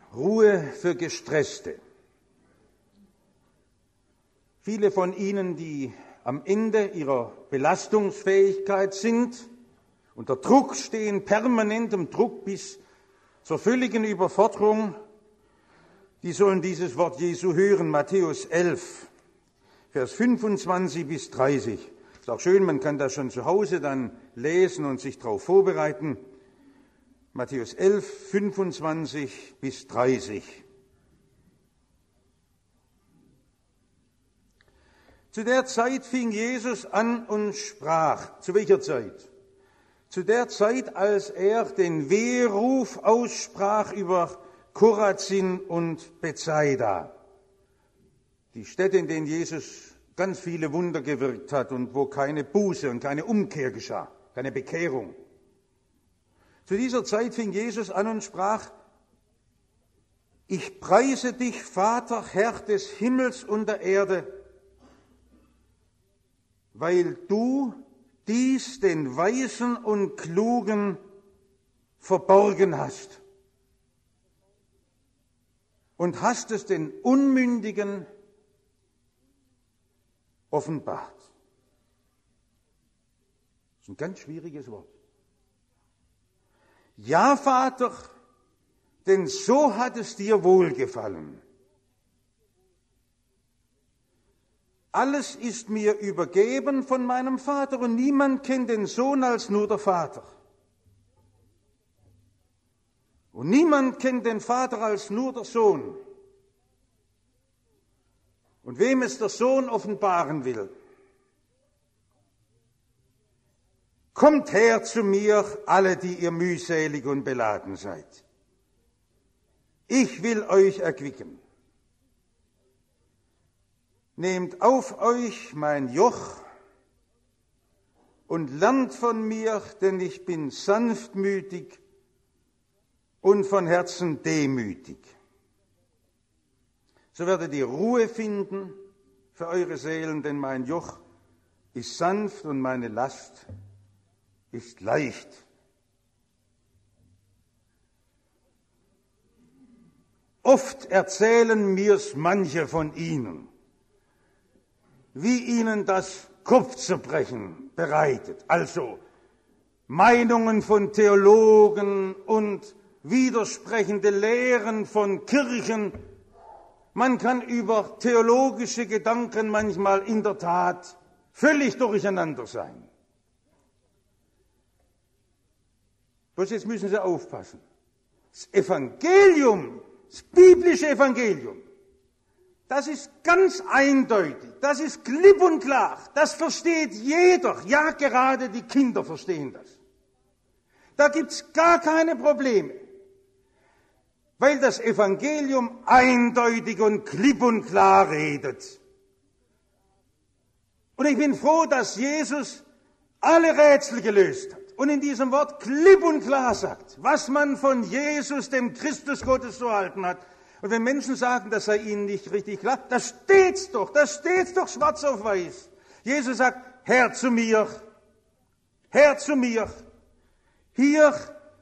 Ruhe für Gestresste. Viele von Ihnen, die am Ende ihrer Belastungsfähigkeit sind, unter Druck stehen, permanentem Druck bis zur völligen Überforderung, die sollen dieses Wort Jesu hören, Matthäus 11, Vers 25 bis 30. Ist auch schön, man kann das schon zu Hause dann lesen und sich darauf vorbereiten. Matthäus 11, 25 bis 30. Zu der Zeit fing Jesus an und sprach. Zu welcher Zeit? Zu der Zeit, als er den Weheruf aussprach über Chorazin und Bethsaida. Die Städte, in denen Jesus ganz viele Wunder gewirkt hat und wo keine Buße und keine Umkehr geschah, keine Bekehrung. Zu dieser Zeit fing Jesus an und sprach: Ich preise dich, Vater, Herr des Himmels und der Erde, weil du dies den Weisen und Klugen verborgen hast und hast es den Unmündigen offenbart. Das ist ein ganz schwieriges Wort. Ja, Vater, denn so hat es dir wohlgefallen. Alles ist mir übergeben von meinem Vater und niemand kennt den Sohn als nur der Vater. Und niemand kennt den Vater als nur der Sohn. Und wem es der Sohn offenbaren will, kommt her zu mir, alle, die ihr mühselig und beladen seid. Ich will euch erquicken. Nehmt auf euch mein Joch und lernt von mir, denn ich bin sanftmütig und von Herzen demütig. So werdet ihr Ruhe finden für eure Seelen, denn mein Joch ist sanft und meine Last ist leicht. Oft erzählen mir's manche von ihnen, wie ihnen das Kopfzerbrechen bereitet. Also Meinungen von Theologen und widersprechende Lehren von Kirchen. Man kann über theologische Gedanken manchmal in der Tat völlig durcheinander sein. Bloß jetzt müssen Sie aufpassen. Das Evangelium, das biblische Evangelium, das ist ganz eindeutig, das ist klipp und klar, das versteht jeder, ja gerade die Kinder verstehen das. Da gibt's gar keine Probleme, weil das Evangelium eindeutig und klipp und klar redet. Und ich bin froh, dass Jesus alle Rätsel gelöst hat und in diesem Wort klipp und klar sagt, was man von Jesus, dem Christus Gottes, zu halten hat. Und wenn Menschen sagen, das sei ihnen nicht richtig klar, das steht's doch schwarz auf weiß. Jesus sagt, Herr zu mir, Herr zu mir. Hier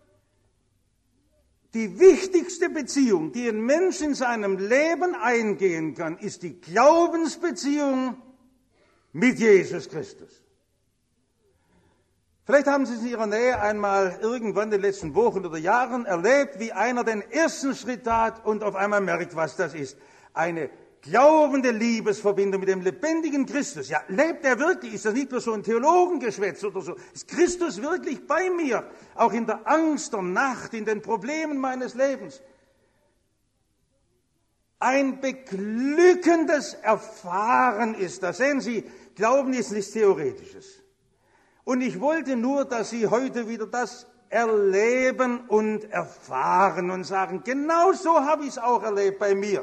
die wichtigste Beziehung, die ein Mensch in seinem Leben eingehen kann, ist die Glaubensbeziehung mit Jesus Christus. Vielleicht haben Sie es in Ihrer Nähe einmal irgendwann in den letzten Wochen oder Jahren erlebt, wie einer den ersten Schritt tat und auf einmal merkt, was das ist. Eine glaubende Liebesverbindung mit dem lebendigen Christus. Ja, lebt er wirklich? Ist das nicht nur so ein Theologengeschwätz oder so? Ist Christus wirklich bei mir? Auch in der Angst der Nacht, in den Problemen meines Lebens. Ein beglückendes Erfahren ist das. Sehen Sie, Glauben ist nichts Theoretisches. Und ich wollte nur, dass Sie heute wieder das erleben und erfahren und sagen, genau so habe ich es auch erlebt bei mir.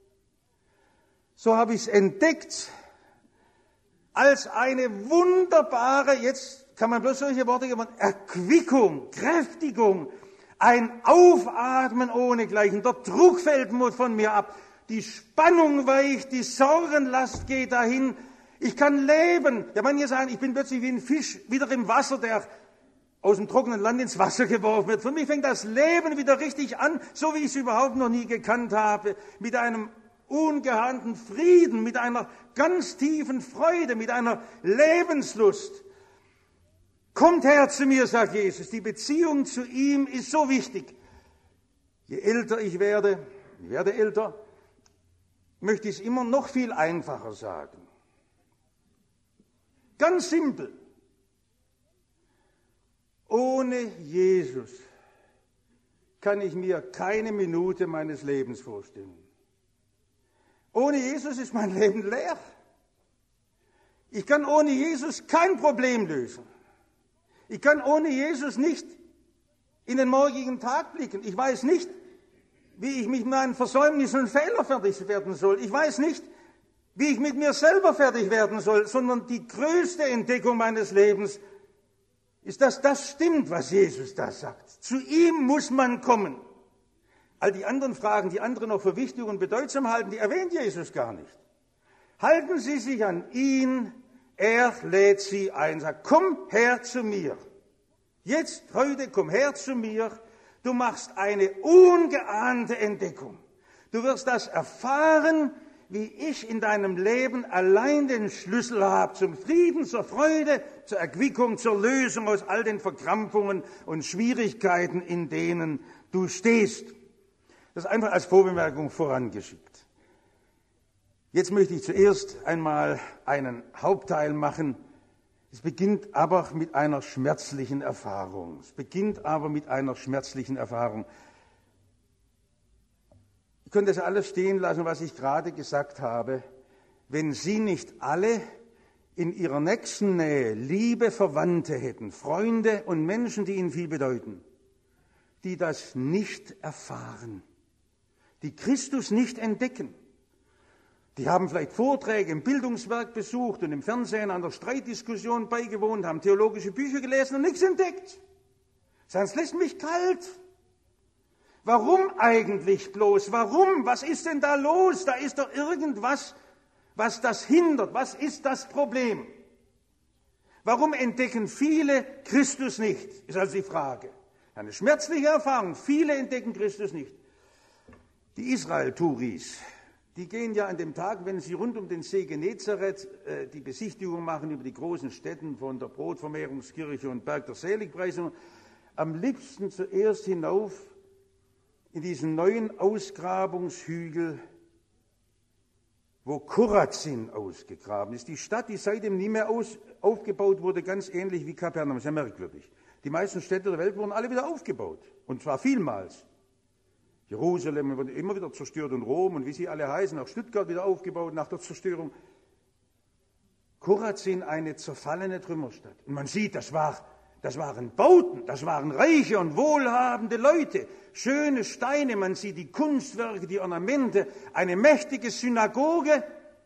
So habe ich es entdeckt als eine wunderbare, jetzt kann man bloß solche Worte geben, Erquickung, Kräftigung, ein Aufatmen ohnegleichen. Der Druck fällt von mir ab, die Spannung weicht, die Sorgenlast geht dahin. Ich kann leben. Ja, manche sagen, ich bin plötzlich wie ein Fisch wieder im Wasser, der aus dem trockenen Land ins Wasser geworfen wird. Für mich fängt das Leben wieder richtig an, so wie ich es überhaupt noch nie gekannt habe, mit einem ungeahnten Frieden, mit einer ganz tiefen Freude, mit einer Lebenslust. Kommt her zu mir, sagt Jesus. Die Beziehung zu ihm ist so wichtig. Je älter ich werde älter, möchte ich es immer noch viel einfacher sagen. Ganz simpel. Ohne Jesus kann ich mir keine Minute meines Lebens vorstellen. Ohne Jesus ist mein Leben leer. Ich kann ohne Jesus kein Problem lösen. Ich kann ohne Jesus nicht in den morgigen Tag blicken. Ich weiß nicht, wie ich mit meinen Versäumnissen und Fehlern fertig werden soll. Ich weiß nicht, wie ich mit mir selber fertig werden soll, sondern die größte Entdeckung meines Lebens ist, dass das stimmt, was Jesus da sagt. Zu ihm muss man kommen. All die anderen Fragen, die andere noch für wichtig und bedeutsam halten, die erwähnt Jesus gar nicht. Halten Sie sich an ihn, er lädt Sie ein, sagt, komm her zu mir. Jetzt, heute, komm her zu mir. Du machst eine ungeahnte Entdeckung. Du wirst das erfahren, wie ich in deinem Leben allein den Schlüssel habe zum Frieden, zur Freude, zur Erquickung, zur Lösung aus all den Verkrampfungen und Schwierigkeiten, in denen du stehst. Das ist einfach als Vorbemerkung vorangeschickt. Jetzt möchte ich zuerst einmal einen Hauptteil machen. Es beginnt aber mit einer schmerzlichen Erfahrung. Ihr könnt das alles stehen lassen, was ich gerade gesagt habe. Wenn Sie nicht alle in Ihrer nächsten Nähe liebe Verwandte hätten, Freunde und Menschen, die Ihnen viel bedeuten, die das nicht erfahren, die Christus nicht entdecken. Die haben vielleicht Vorträge im Bildungswerk besucht und im Fernsehen an der Streitdiskussion beigewohnt, haben theologische Bücher gelesen und nichts entdeckt. Sonst lässt mich kalt. Warum eigentlich bloß? Warum? Was ist denn da los? Da ist doch irgendwas, was das hindert. Was ist das Problem? Warum entdecken viele Christus nicht? Ist also die Frage. Eine schmerzliche Erfahrung. Viele entdecken Christus nicht. Die Israel-Touris, die gehen ja an dem Tag, wenn sie rund um den See Genezareth die Besichtigung machen über die großen Stätten von der Brotvermehrungskirche und Berg der Seligpreisung, am liebsten zuerst hinauf in diesen neuen Ausgrabungshügel, wo Chorazin ausgegraben ist. Die Stadt, die seitdem nie mehr aufgebaut wurde, ganz ähnlich wie Kapernaum, sehr merkwürdig. Die meisten Städte der Welt wurden alle wieder aufgebaut, und zwar vielmals. Jerusalem wurde immer wieder zerstört und Rom und wie sie alle heißen, auch Stuttgart wieder aufgebaut nach der Zerstörung. Chorazin, eine zerfallene Trümmerstadt. Und man sieht, das waren Bauten, das waren reiche und wohlhabende Leute, schöne Steine, man sieht die Kunstwerke, die Ornamente, eine mächtige Synagoge.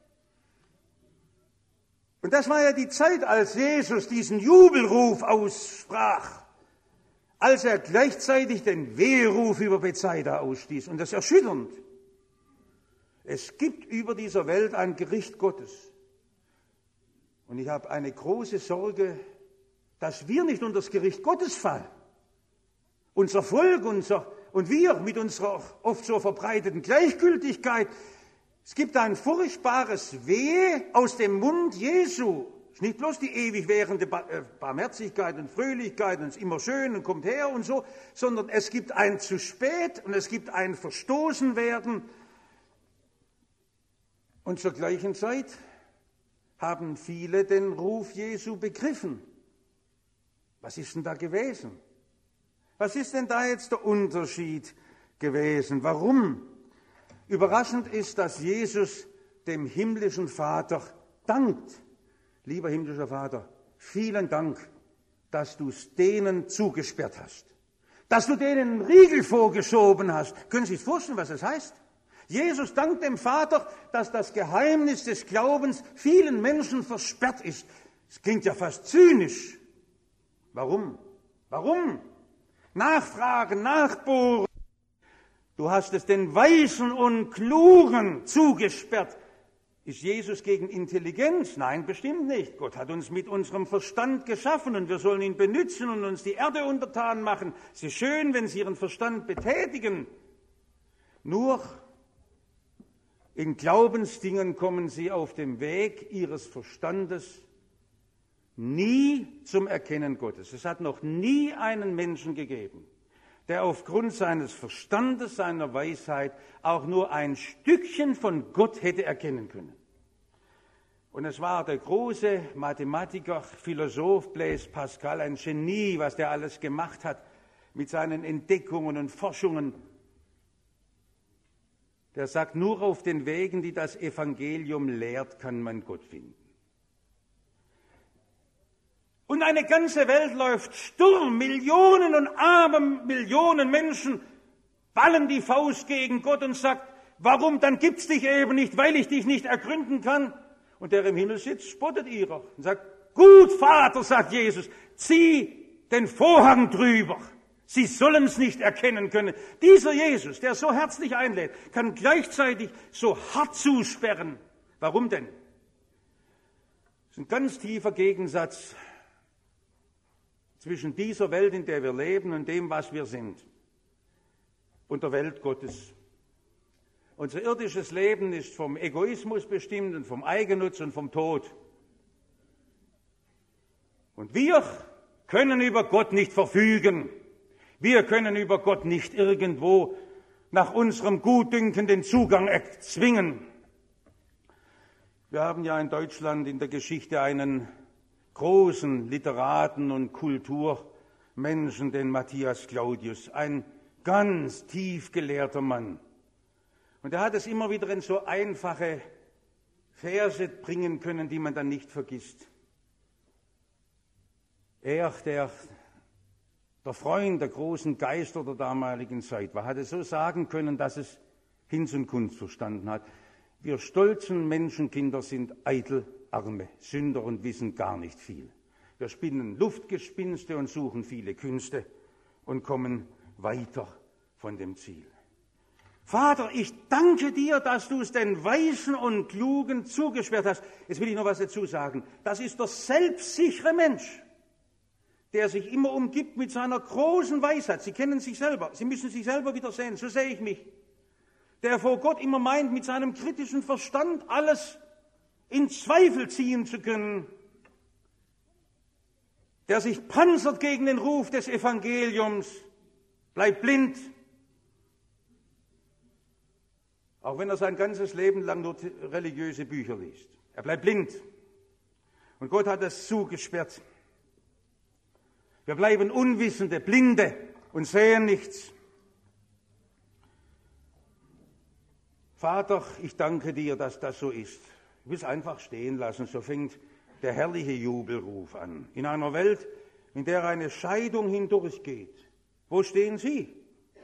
Und das war ja die Zeit, als Jesus diesen Jubelruf aussprach, als er gleichzeitig den Weheruf über Bethsaida ausstieß. Und das ist erschütternd. Es gibt über dieser Welt ein Gericht Gottes. Und ich habe eine große Sorge, dass wir nicht unter das Gericht Gottes fallen. Unser Volk und wir mit unserer oft so verbreiteten Gleichgültigkeit. Es gibt ein furchtbares Wehe aus dem Mund Jesu. Es ist nicht bloß die ewig währende Barmherzigkeit und Fröhlichkeit und es ist immer schön und kommt her und so, sondern es gibt ein zu spät und es gibt ein Verstoßenwerden. Und zur gleichen Zeit haben viele den Ruf Jesu begriffen. Was ist denn da gewesen? Was ist denn da jetzt der Unterschied gewesen? Warum? Überraschend ist, dass Jesus dem himmlischen Vater dankt. Lieber himmlischer Vater, vielen Dank, dass du es denen zugesperrt hast. Dass du denen einen Riegel vorgeschoben hast. Können Sie sich vorstellen, was das heißt? Jesus dankt dem Vater, dass das Geheimnis des Glaubens vielen Menschen versperrt ist. Das klingt ja fast zynisch. Warum? Warum? Nachfragen, nachbohren. Du hast es den Weisen und Klugen zugesperrt. Ist Jesus gegen Intelligenz? Nein, bestimmt nicht. Gott hat uns mit unserem Verstand geschaffen und wir sollen ihn benutzen und uns die Erde untertan machen. Es ist schön, wenn Sie Ihren Verstand betätigen. Nur in Glaubensdingen kommen Sie auf dem Weg Ihres Verstandes nie zum Erkennen Gottes. Es hat noch nie einen Menschen gegeben, der aufgrund seines Verstandes, seiner Weisheit auch nur ein Stückchen von Gott hätte erkennen können. Und es war der große Mathematiker, Philosoph Blaise Pascal, ein Genie, was der alles gemacht hat mit seinen Entdeckungen und Forschungen. Der sagt, nur auf den Wegen, die das Evangelium lehrt, kann man Gott finden. Und eine ganze Welt läuft Sturm, Millionen und Millionen Menschen ballen die Faust gegen Gott und sagt, warum, dann gibt's dich eben nicht, weil ich dich nicht ergründen kann. Und der im Himmel sitzt, spottet ihrer und sagt, gut, Vater, sagt Jesus, zieh den Vorhang drüber. Sie sollen es nicht erkennen können. Dieser Jesus, der so herzlich einlädt, kann gleichzeitig so hart zusperren. Warum denn? Das ist ein ganz tiefer Gegensatz zwischen dieser Welt, in der wir leben, und dem, was wir sind, und der Welt Gottes. Unser irdisches Leben ist vom Egoismus bestimmt und vom Eigennutz und vom Tod. Und wir können über Gott nicht verfügen. Wir können über Gott nicht irgendwo nach unserem Gutdünken den Zugang erzwingen. Wir haben ja in Deutschland in der Geschichte einen großen Literaten und Kulturmenschen, den Matthias Claudius, ein ganz tief gelehrter Mann. Und er hat es immer wieder in so einfache Verse bringen können, die man dann nicht vergisst. Er, der Freund der großen Geister der damaligen Zeit war, hat es so sagen können, dass es Hinz und Kunst verstanden hat. Wir stolzen Menschenkinder sind eitel, arme Sünder und wissen gar nicht viel. Wir spinnen Luftgespinste und suchen viele Künste und kommen weiter von dem Ziel. Vater, ich danke dir, dass du es den Weisen und Klugen zugesperrt hast. Jetzt will ich noch was dazu sagen. Das ist der selbstsichere Mensch, der sich immer umgibt mit seiner großen Weisheit. Sie kennen sich selber, Sie müssen sich selber wieder sehen, so sehe ich mich. Der vor Gott immer meint, mit seinem kritischen Verstand alles in Zweifel ziehen zu können. Der sich panzert gegen den Ruf des Evangeliums, bleibt blind. Auch wenn er sein ganzes Leben lang nur religiöse Bücher liest. Er bleibt blind. Und Gott hat es zugesperrt. Wir bleiben Unwissende, Blinde und sehen nichts. Vater, ich danke dir, dass das so ist. Ich will es einfach stehen lassen, so fängt der herrliche Jubelruf an. In einer Welt, in der eine Scheidung hindurchgeht. Wo stehen Sie?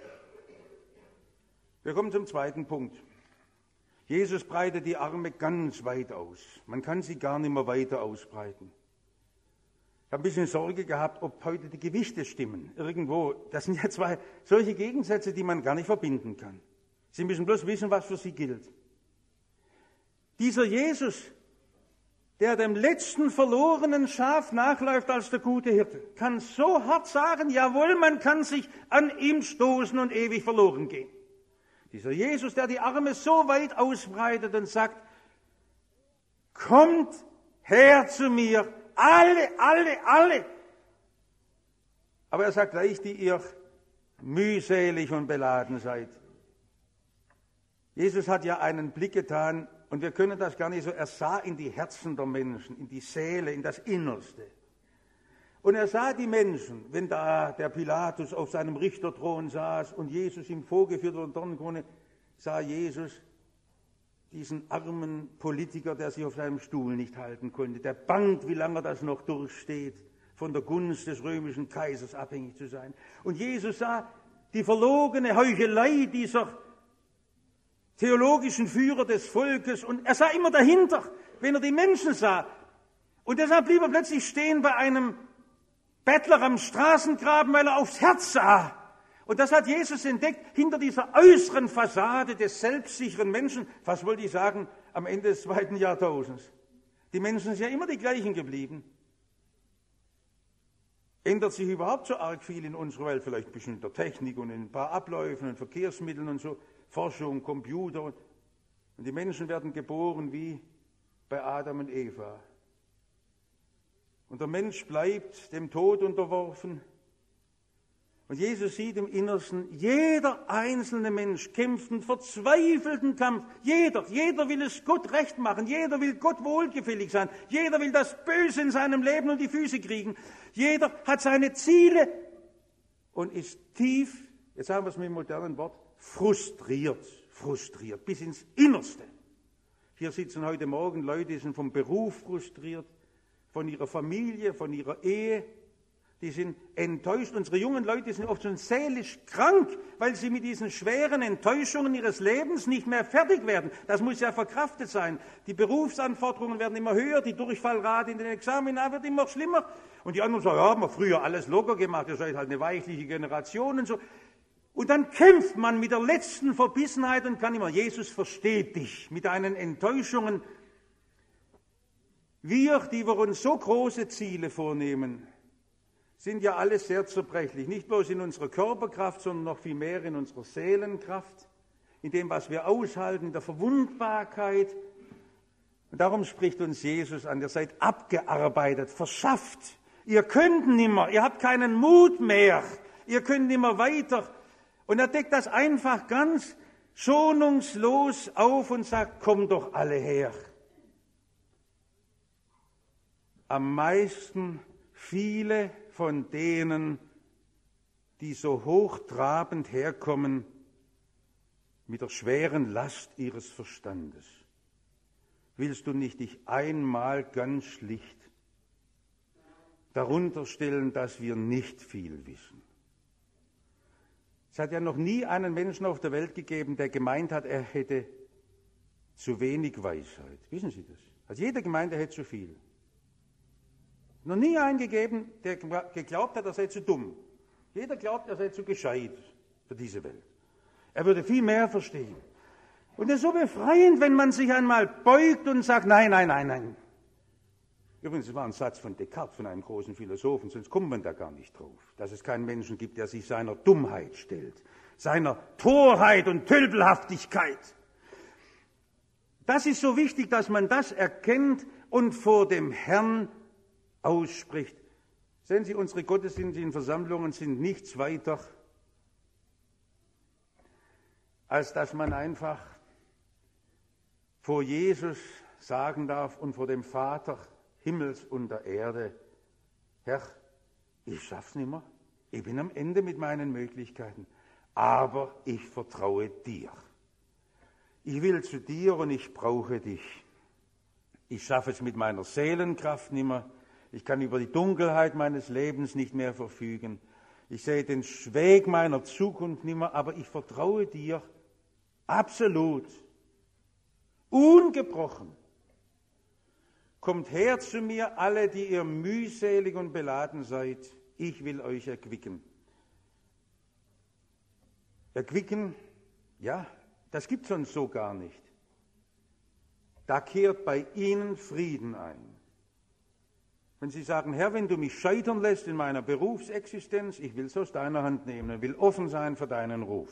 Wir kommen zum zweiten Punkt. Jesus breitet die Arme ganz weit aus. Man kann sie gar nicht mehr weiter ausbreiten. Ich habe ein bisschen Sorge gehabt, ob heute die Gewichte stimmen. Irgendwo, das sind ja zwei solche Gegensätze, die man gar nicht verbinden kann. Sie müssen bloß wissen, was für sie gilt. Dieser Jesus, der dem letzten verlorenen Schaf nachläuft als der gute Hirte, kann so hart sagen, jawohl, man kann sich an ihm stoßen und ewig verloren gehen. Dieser Jesus, der die Arme so weit ausbreitet und sagt, kommt her zu mir, alle. Aber er sagt gleich, die ihr mühselig und beladen seid. Jesus hat ja einen Blick getan, und wir können das gar nicht so, er sah in die Herzen der Menschen, in die Seele, in das Innerste. Und er sah die Menschen, wenn da der Pilatus auf seinem Richterthron saß und Jesus ihm vorgeführt wurde, Dornenkrone, sah Jesus diesen armen Politiker, der sich auf seinem Stuhl nicht halten konnte, der bangt, wie lange das noch durchsteht, von der Gunst des römischen Kaisers abhängig zu sein. Und Jesus sah die verlogene Heuchelei dieser theologischen Führer des Volkes und er sah immer dahinter, wenn er die Menschen sah. Und deshalb blieb er plötzlich stehen bei einem Bettler am Straßengraben, weil er aufs Herz sah. Und das hat Jesus entdeckt, hinter dieser äußeren Fassade des selbstsicheren Menschen, fast wollte ich sagen, am Ende des 2. Jahrtausends. Die Menschen sind ja immer die gleichen geblieben. Ändert sich überhaupt so arg viel in unserer Welt, vielleicht ein bisschen in der Technik und in ein paar Abläufen und Verkehrsmitteln und so, Forschung, Computer. Und die Menschen werden geboren wie bei Adam und Eva. Und der Mensch bleibt dem Tod unterworfen. Und Jesus sieht im Innersten, jeder einzelne Mensch kämpft einen verzweifelten Kampf. Jeder will es Gott recht machen. Jeder will Gott wohlgefällig sein. Jeder will das Böse in seinem Leben und die Füße kriegen. Jeder hat seine Ziele und ist tief, jetzt sagen wir es mit dem modernen Wort, frustriert, bis ins Innerste. Hier sitzen heute Morgen Leute, die sind vom Beruf frustriert, von ihrer Familie, von ihrer Ehe. Die sind enttäuscht. Unsere jungen Leute sind oft schon seelisch krank, weil sie mit diesen schweren Enttäuschungen ihres Lebens nicht mehr fertig werden. Das muss ja verkraftet sein. Die Berufsanforderungen werden immer höher, die Durchfallrate in den Examina wird immer schlimmer. Und die anderen sagen, ja, haben wir früher alles locker gemacht, ihr seid halt eine weichliche Generation und so. Und dann kämpft man mit der letzten Verbissenheit und kann immer, Jesus versteht dich mit deinen Enttäuschungen. Wir, die wir uns so große Ziele vornehmen, sind ja alle sehr zerbrechlich, nicht bloß in unserer Körperkraft, sondern noch viel mehr in unserer Seelenkraft, in dem, was wir aushalten, in der Verwundbarkeit. Und darum spricht uns Jesus an, ihr seid abgearbeitet, verschafft. Ihr könnt nimmer, ihr habt keinen Mut mehr, ihr könnt nimmer weiter. Und er deckt das einfach ganz schonungslos auf und sagt, kommt doch alle her. Am meisten viele von denen, die so hochtrabend herkommen mit der schweren Last ihres Verstandes. Willst du nicht dich einmal ganz schlicht darunter stellen, dass wir nicht viel wissen? Es hat ja noch nie einen Menschen auf der Welt gegeben, der gemeint hat, er hätte zu wenig Weisheit. Wissen Sie das? Also jeder gemeint, er hätte zu viel. Noch nie einen gegeben, der geglaubt hat, er sei zu dumm. Jeder glaubt, er sei zu gescheit für diese Welt. Er würde viel mehr verstehen. Und es ist so befreiend, wenn man sich einmal beugt und sagt, nein. Übrigens, es war ein Satz von Descartes, von einem großen Philosophen, sonst kommt man da gar nicht drauf, dass es keinen Menschen gibt, der sich seiner Dummheit stellt, seiner Torheit und Tölpelhaftigkeit. Das ist so wichtig, dass man das erkennt und vor dem Herrn ausspricht. Sehen Sie, unsere gottesdienstlichen Versammlungen sind nichts weiter, als dass man einfach vor Jesus sagen darf und vor dem Vater Himmels und der Erde, Herr, ich schaff's nicht mehr, ich bin am Ende mit meinen Möglichkeiten, aber ich vertraue dir. Ich will zu dir und ich brauche dich. Ich schaffe es mit meiner Seelenkraft nicht mehr, ich kann über die Dunkelheit meines Lebens nicht mehr verfügen, ich sehe den Weg meiner Zukunft nicht mehr, aber ich vertraue dir absolut, ungebrochen. Kommt her zu mir, alle, die ihr mühselig und beladen seid, ich will euch erquicken. Erquicken, ja, das gibt es sonst so gar nicht. Da kehrt bei Ihnen Frieden ein. Wenn Sie sagen, Herr, wenn du mich scheitern lässt in meiner Berufsexistenz, ich will es aus deiner Hand nehmen und will offen sein für deinen Ruf.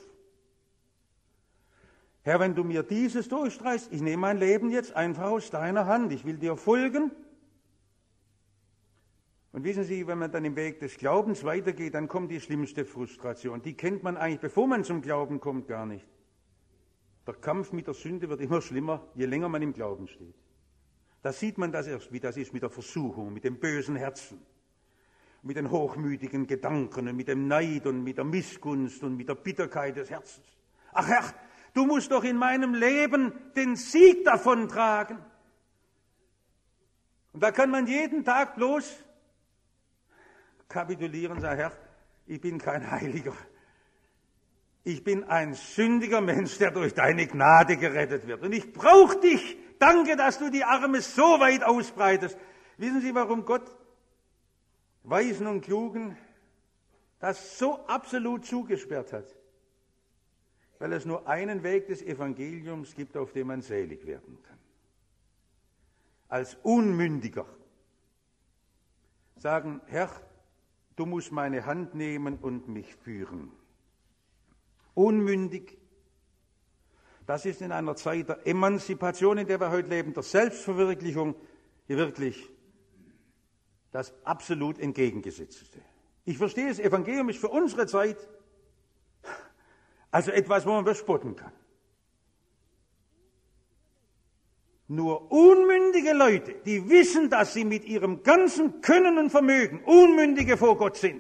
Herr, wenn du mir dieses durchstreichst, ich nehme mein Leben jetzt einfach aus deiner Hand, ich will dir folgen. Und wissen Sie, wenn man dann im Weg des Glaubens weitergeht, dann kommt die schlimmste Frustration. Die kennt man eigentlich, bevor man zum Glauben kommt, gar nicht. Der Kampf mit der Sünde wird immer schlimmer, je länger man im Glauben steht. Da sieht man das erst, wie das ist mit der Versuchung, mit dem bösen Herzen, mit den hochmütigen Gedanken und mit dem Neid und mit der Missgunst und mit der Bitterkeit des Herzens. Ach Herr, du musst doch in meinem Leben den Sieg davon tragen. Und da kann man jeden Tag bloß kapitulieren und sagen, Herr, ich bin kein Heiliger. Ich bin ein sündiger Mensch, der durch deine Gnade gerettet wird. Und ich brauche dich. Danke, dass du die Arme so weit ausbreitest. Wissen Sie, warum Gott Weisen und Klugen das so absolut zugesperrt hat? Weil es nur einen Weg des Evangeliums gibt, auf dem man selig werden kann. als Unmündiger sagen, Herr, du musst meine Hand nehmen und mich führen. Unmündig, das ist in einer Zeit der Emanzipation, in der wir heute leben, der Selbstverwirklichung, hier wirklich das absolut Entgegengesetzte. Ich verstehe, das Evangelium ist für unsere Zeit also etwas, wo man bespotten kann. Nur unmündige Leute, die wissen, dass sie mit ihrem ganzen Können und Vermögen Unmündige vor Gott sind,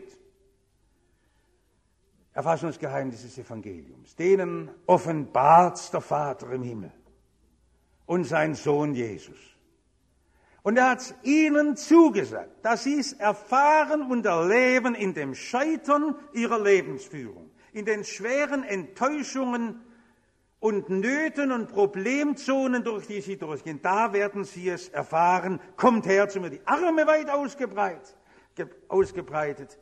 erfassen das Geheimnis des Evangeliums. Denen offenbart der Vater im Himmel und sein Sohn Jesus. Und er hat es ihnen zugesagt, dass sie es erfahren und erleben in dem Scheitern ihrer Lebensführung, in den schweren Enttäuschungen und Nöten und Problemzonen, durch die sie durchgehen. Da werden sie es erfahren. Kommt her zu mir, die Arme weit ausgebreitet.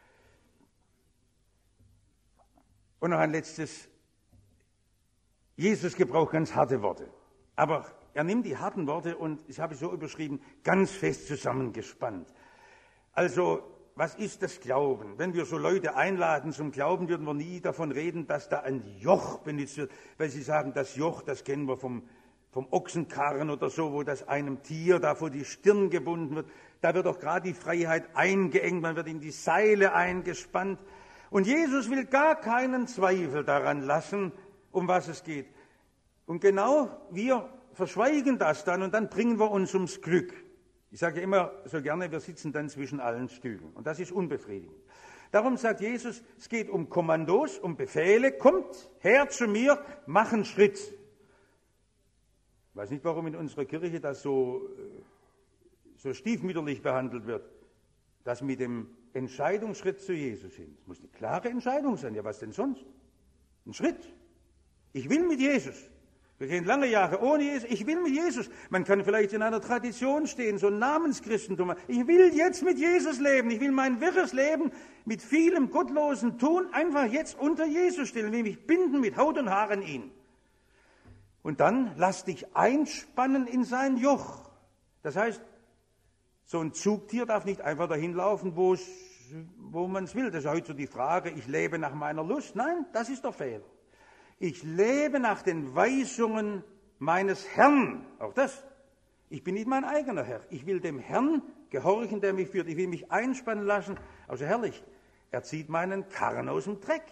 Und noch ein letztes. Jesus gebraucht ganz harte Worte. Aber er nimmt die harten Worte und, ich habe es so überschrieben, ganz fest zusammengespannt. Also, was ist das Glauben? Wenn wir so Leute einladen zum Glauben, würden wir nie davon reden, dass da ein Joch benutzt wird, weil sie sagen, das Joch, das kennen wir vom Ochsenkarren oder so, wo das einem Tier da vor die Stirn gebunden wird. Da wird doch gerade die Freiheit eingeengt, man wird in die Seile eingespannt. Und Jesus will gar keinen Zweifel daran lassen, um was es geht. Und genau wir verschweigen das dann und dann bringen wir uns ums Glück. Ich sage immer so gerne, wir sitzen dann zwischen allen Stühlen. Und das ist unbefriedigend. Darum sagt Jesus, es geht um Kommandos, um Befehle. Kommt her zu mir, mach einen Schritt. Ich weiß nicht, warum in unserer Kirche das so stiefmütterlich behandelt wird. Das mit dem Entscheidungsschritt zu Jesus hin. Es muss eine klare Entscheidung sein. Ja, was denn sonst? Ein Schritt. Ich will mit Jesus. Wir gehen lange Jahre ohne Jesus. Ich will mit Jesus. Man kann vielleicht in einer Tradition stehen, so ein Namenschristentum. Ich will jetzt mit Jesus leben. Ich will mein wirres Leben mit vielem gottlosen Tun einfach jetzt unter Jesus stellen. Ich will mich binden mit Haut und Haaren ihn. Und dann lass dich einspannen in sein Joch. Das heißt, so ein Zugtier darf nicht einfach dahin laufen, wo man es will. Das ist heute so die Frage, ich lebe nach meiner Lust. Nein, das ist der Fehler. Ich lebe nach den Weisungen meines Herrn. Auch das. Ich bin nicht mein eigener Herr. Ich will dem Herrn gehorchen, der mich führt. Ich will mich einspannen lassen. Also herrlich. Er zieht meinen Karren aus dem Dreck.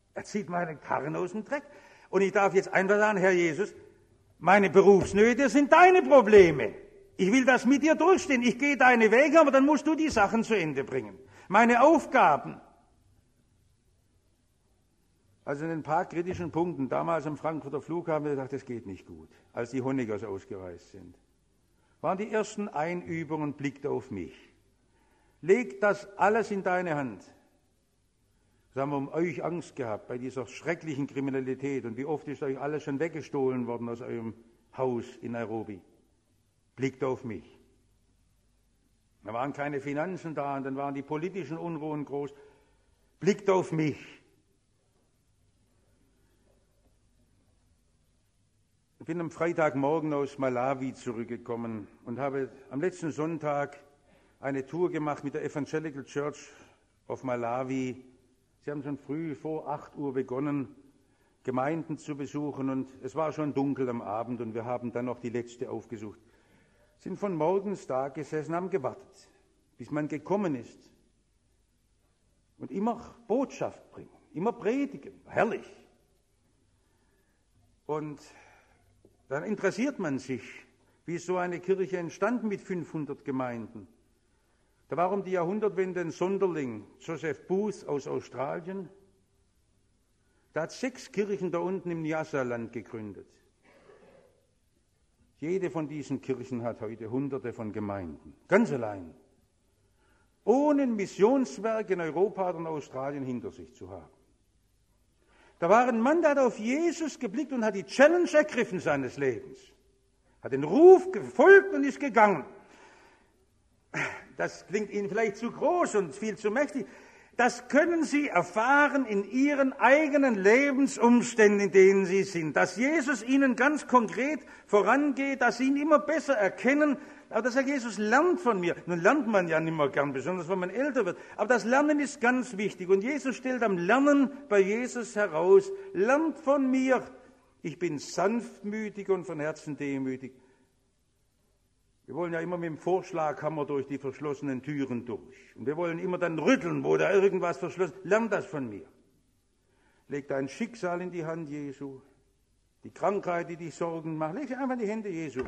Und ich darf jetzt einfach sagen, Herr Jesus, meine Berufsnöte sind deine Probleme. Ich will das mit dir durchstehen. Ich gehe deine Wege, aber dann musst du die Sachen zu Ende bringen. Meine Aufgaben. Also in ein paar kritischen Punkten, damals am Frankfurter Flughafen, habe ich gedacht, das geht nicht gut, als die Honeckers ausgereist sind. Waren die ersten Einübungen, blickte auf mich. Legt das alles in deine Hand. Das haben wir um euch Angst gehabt, bei dieser schrecklichen Kriminalität. Und wie oft ist euch alles schon weggestohlen worden aus eurem Haus in Nairobi. Blickt auf mich. Da waren keine Finanzen da und dann waren die politischen Unruhen groß. Blickt auf mich. Ich bin am Freitagmorgen aus Malawi zurückgekommen und habe am letzten Sonntag eine Tour gemacht mit der Evangelical Church of Malawi. Sie haben schon früh vor 8 Uhr begonnen, Gemeinden zu besuchen und es war schon dunkel am Abend und wir haben dann noch die letzte aufgesucht. Sind von morgens da gesessen, haben gewartet, bis man gekommen ist. Und immer Botschaft bringen, immer predigen, herrlich. Und dann interessiert man sich, wie ist so eine Kirche entstanden mit 500 Gemeinden. Da war um die Jahrhundertwende ein Sonderling, Joseph Booth aus Australien. Der hat 6 Kirchen da unten im Nyasaland gegründet. Jede von diesen Kirchen hat heute Hunderte von Gemeinden, ganz allein. Ohne ein Missionswerk in Europa oder in Australien hinter sich zu haben. Da war ein Mann, der hat auf Jesus geblickt und hat die Challenge ergriffen seines Lebens. Hat den Ruf gefolgt und ist gegangen. Das klingt Ihnen vielleicht zu groß und viel zu mächtig. Das können Sie erfahren in Ihren eigenen Lebensumständen, in denen Sie sind. Dass Jesus Ihnen ganz konkret vorangeht, dass Sie ihn immer besser erkennen. Aber das Herr Jesus lernt von mir. Nun lernt man ja nicht mehr gern, besonders wenn man älter wird. Aber das Lernen ist ganz wichtig. Und Jesus stellt am Lernen bei Jesus heraus, lernt von mir. Ich bin sanftmütig und von Herzen demütig. Wir wollen ja immer mit dem Vorschlaghammer durch die verschlossenen Türen durch. Und wir wollen immer dann rütteln, wo da irgendwas verschlossen ist. Lern das von mir. Leg dein Schicksal in die Hand Jesu. Die Krankheit, die dich Sorgen macht, leg sie einfach in die Hände Jesu.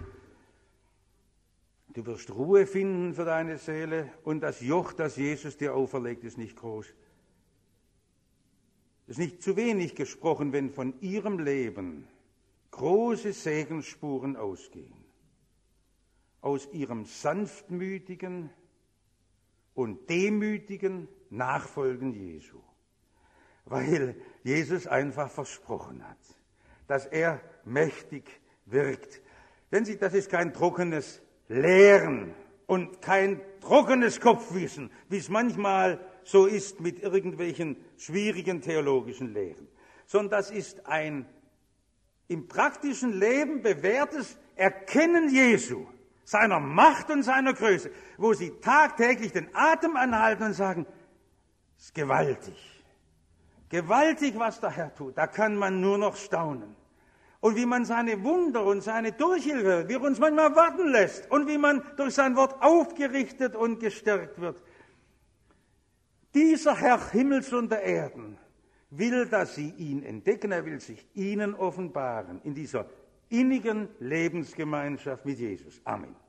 Du wirst Ruhe finden für deine Seele und das Joch, das Jesus dir auferlegt, ist nicht groß. Es ist nicht zu wenig gesprochen, wenn von ihrem Leben große Segensspuren ausgehen. Aus ihrem sanftmütigen und demütigen Nachfolgen Jesu. Weil Jesus einfach versprochen hat, dass er mächtig wirkt. Denn das ist kein trockenes Lehren und kein trockenes Kopfwissen, wie es manchmal so ist mit irgendwelchen schwierigen theologischen Lehren. Sondern das ist ein im praktischen Leben bewährtes Erkennen Jesu, seiner Macht und seiner Größe, wo sie tagtäglich den Atem anhalten und sagen, es ist gewaltig. Gewaltig, was der Herr tut. Da kann man nur noch staunen. Und wie man seine Wunder und seine Durchhilfe, wie er uns manchmal warten lässt und wie man durch sein Wort aufgerichtet und gestärkt wird. Dieser Herr Himmels und der Erden will, dass sie ihn entdecken, er will sich ihnen offenbaren in dieser innigen Lebensgemeinschaft mit Jesus. Amen.